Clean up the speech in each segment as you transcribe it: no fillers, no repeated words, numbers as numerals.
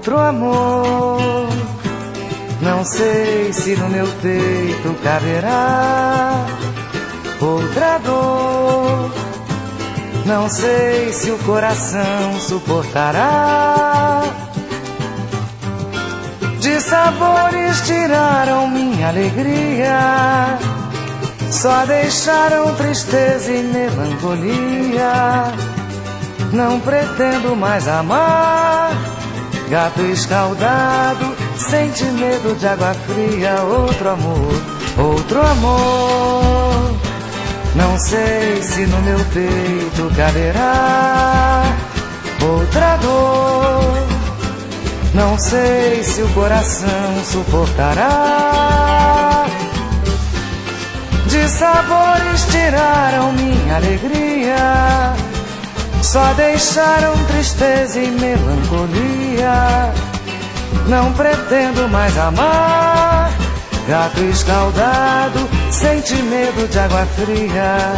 outro amor. Não sei se no meu peito caberá outra dor. Não sei se o coração suportará. De sabores tiraram minha alegria, só deixaram tristeza e melancolia. Não pretendo mais amar, gato escaldado, sente medo de água fria. Outro amor, outro amor. Não sei se no meu peito caberá outra dor. Não sei se o coração suportará. De sabores tiraram minha alegria, só deixaram tristeza e melancolia. Não pretendo mais amar, gato escaldado, sente medo de água fria.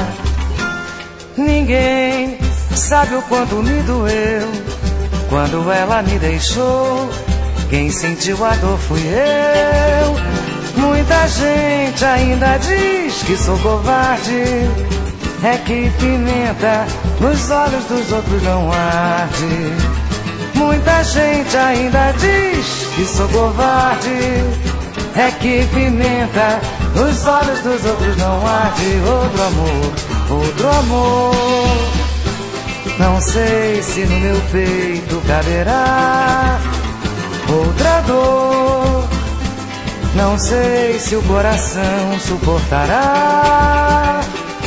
Ninguém sabe o quanto me doeu quando ela me deixou. Quem sentiu a dor fui eu. Muita gente ainda diz que sou covarde, é que pimenta nos olhos dos outros não arde. Muita gente ainda diz que sou covarde, é que pimenta nos olhos dos outros não arde. Outro amor, outro amor. Não sei se no meu peito caberá outra dor. Não sei se o coração suportará.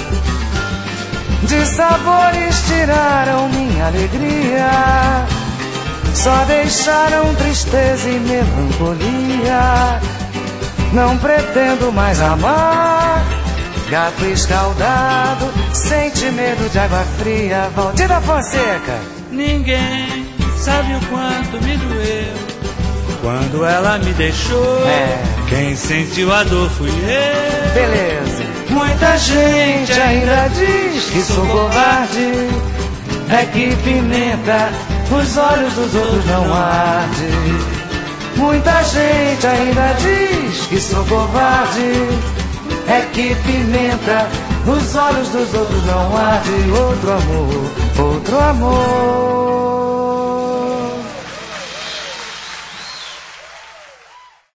De sabores tiraram minha alegria, só deixaram tristeza e melancolia. Não pretendo mais amar, gato escaldado, sente medo de água fria. Valdir da Fonseca. Ninguém sabe o quanto me doeu quando ela me deixou. Quem sentiu a dor fui eu. Beleza. Muita gente ainda diz que sou covarde, é que pimenta os olhos dos outros não arde. Muita gente ainda diz que sou covarde, é que pimenta os olhos dos outros não arde. Outro amor, outro amor.